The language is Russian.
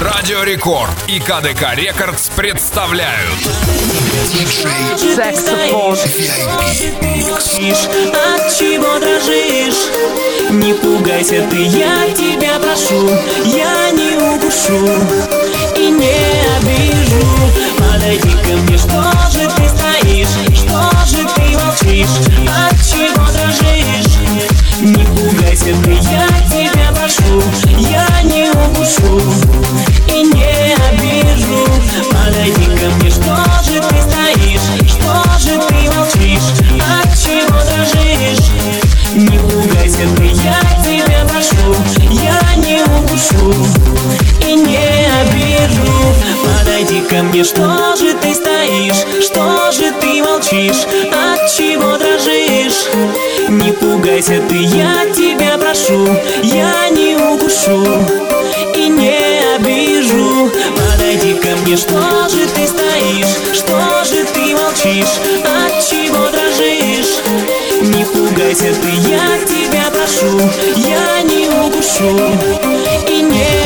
Радио Рекорд и КДК Рекордс представляют Саксофон. От чего дрожишь? Не пугайся ты, я тебя прошу. Я не укушу и не обижу. Подойди ко мне, что же ты стоишь? Что же ты молчишь? От чего дрожишь? Не пугайся ты, я тебя прошу. Я не укушу и не обижу. Подойди ко мне, что же ты стоишь? Что же ты молчишь? От чего дрожишь? Не пугайся ты, я тебя прошу. Я не укушу и не обижу. Подойди ко мне, что же ты стоишь? Что же ты молчишь? От чего дрожишь? Не пугайся ты, я тебя прошу. Я не укушу и не обижу. Подойди ко мне, что же ты стоишь? Что же ты молчишь? От чего дрожишь? Не пугайся ты, я тебя прошу. Я не укушу и не